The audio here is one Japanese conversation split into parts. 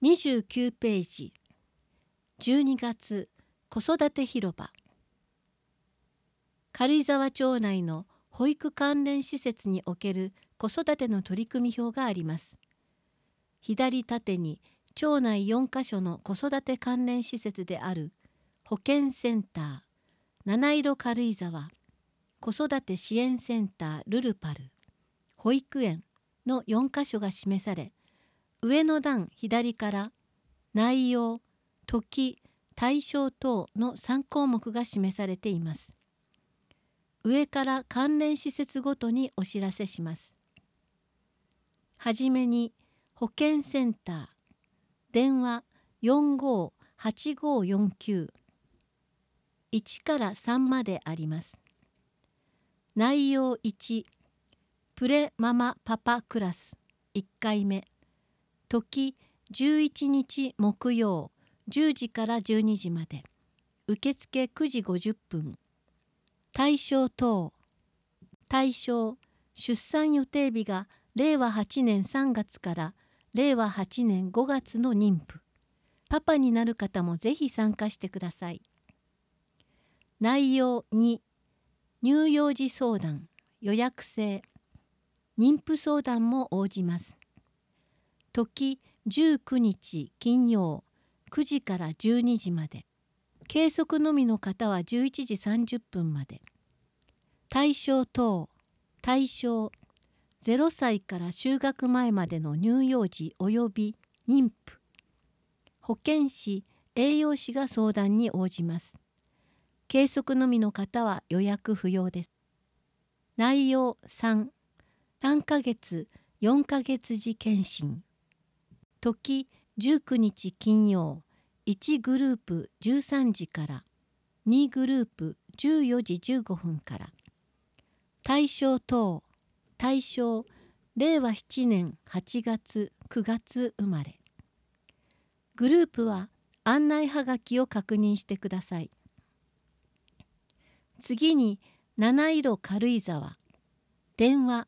29ページ、12月子育て広場。軽井沢町内の保育関連施設における子育ての取り組み表があります。左縦に町内4カ所の子育て関連施設である保健センター、七色軽井沢、子育て支援センタールルパル、保育園の4カ所が示され、上の段左から内容、時、対象等の3項目が示されています。上から関連施設ごとにお知らせします。はじめに保健センター、電話458549、1から3まであります。内容1、プレママパパクラス1回目、時11日木曜10時から12時まで、受付9時50分。対象等、対象、出産予定日が令和8年3月から令和8年5月の妊婦。パパになる方もぜひ参加してください。内容2、乳幼児相談、予約制。妊婦相談も応じます。時19日金曜9時から12時まで。計測のみの方は11時30分まで。対象等、対象、0歳から就学前までの乳幼児及び妊婦。保健師、栄養士が相談に応じます。計測のみの方は予約不要です。内容3、3ヶ月、4ヶ月時検診。時19日金曜、1グループ13時から2グループ14時15分から。対象等、対象、令和7年8月9月生まれ。グループは案内はがきを確認してください。次に七色軽井沢、電話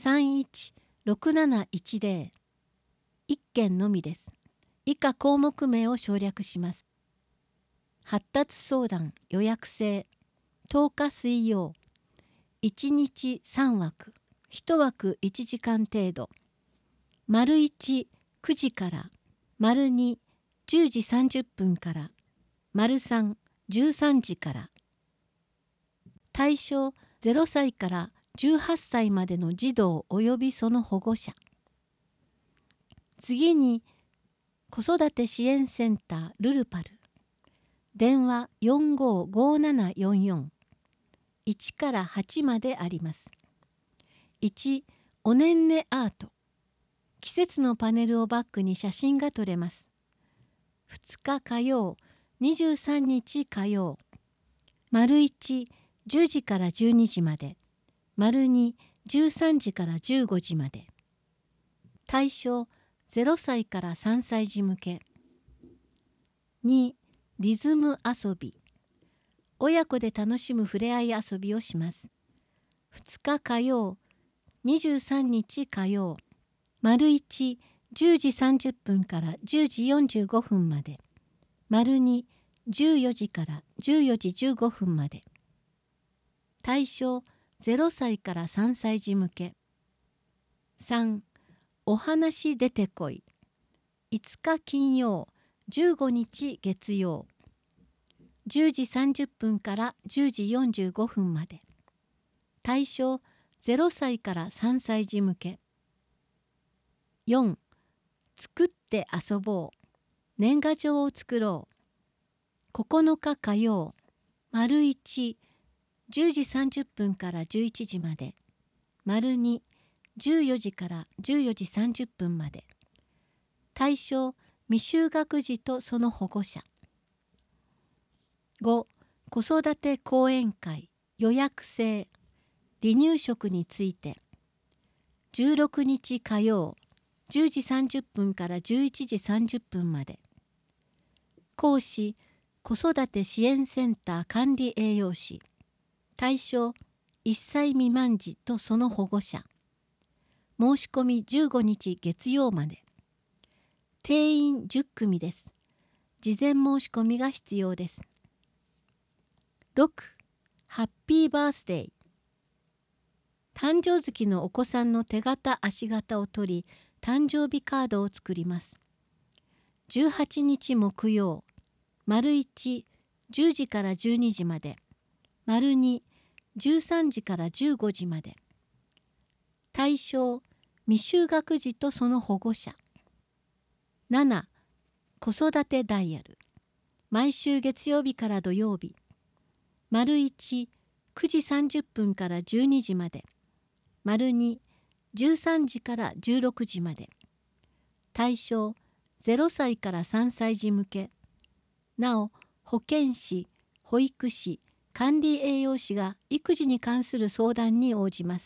316710、1件のみです。以下項目名を省略します。発達相談予約制、10日水曜、1日3枠、1枠1時間程度。丸1、9時から、丸2、10時30分から、丸3、13時から。対象0歳から18歳までの児童及びその保護者。次に子育て支援センタールルパル、電話455744、1から8まであります。1、おねんねアート。季節のパネルをバックに写真が撮れます。2日火曜、23日火曜。丸1、10時から12時まで。丸2、13時から15時まで。対象、0歳から3歳児向け。2、リズム遊び。親子で楽しむふれあい遊びをします。2日火曜、23日火曜。丸1、10時30分から10時45分まで。丸2、14時から14時15分まで。対象、0歳から3歳児向け。3、お話出てこい。5日金曜、15日月曜。10時30分から10時45分まで。対象、0歳から3歳児向け。4、作って遊ぼう。年賀状を作ろう。9日火曜、丸1、10時30分から11時まで。丸2、14時から14時30分まで。対象、未就学児とその保護者。5、子育て講演会、予約制、離乳食について。16日火曜、10時30分から11時30分まで。講師、子育て支援センター管理栄養士。対象、1歳未満児とその保護者。申し込み15日月曜まで。 定員10組です。事前申し込みが必要です。6. ハッピーバースデー。誕生月のお子さんの手形足形を取り、誕生日カードを作ります。18日木曜、丸1、10時から12時まで、丸2、13時から15時まで。対象、未就学児とその保護者。7. 子育てダイヤル。毎週月曜日から土曜日。丸1、9時30分から12時まで。丸2、13時から16時まで。対象、0歳から3歳児向け。なお、保健師、保育士、管理栄養士が育児に関する相談に応じます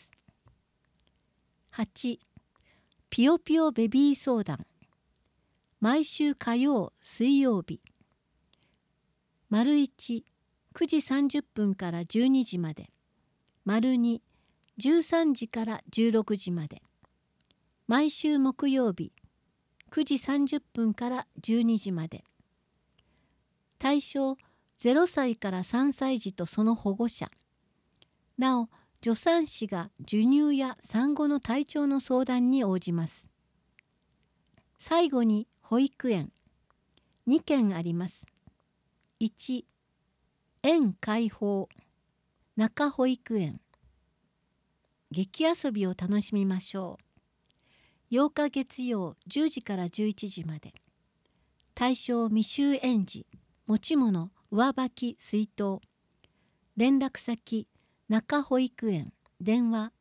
。8. ピヨピヨベビー相談。毎週火曜、水曜日。丸1、9時30分から12時まで。丸2、13時から16時まで。毎週木曜日、9時30分から12時まで。対象、0歳から3歳児とその保護者。なお、助産師が授乳や産後の体調の相談に応じます。最後に保育園。2件あります。1、園開放、中保育園。劇遊びを楽しみましょう。8日月曜10時から11時まで。対象未就園児、持ち物、上履き、水筒。連絡先、中保育園、電話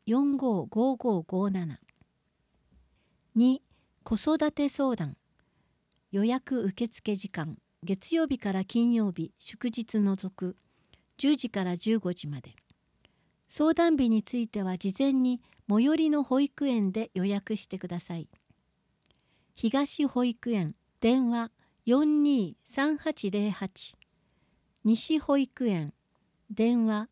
455557。2、子育て相談。予約受付時間、月曜日から金曜日、祝日除く、10時から15時まで。相談日については事前に最寄りの保育園で予約してください。東保育園、電話423808。西保育園、電話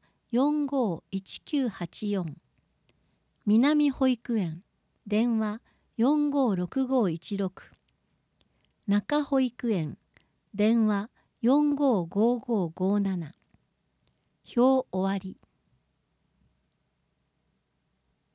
451984。南保育園、電話456516。中保育園、電話455557。表終わり。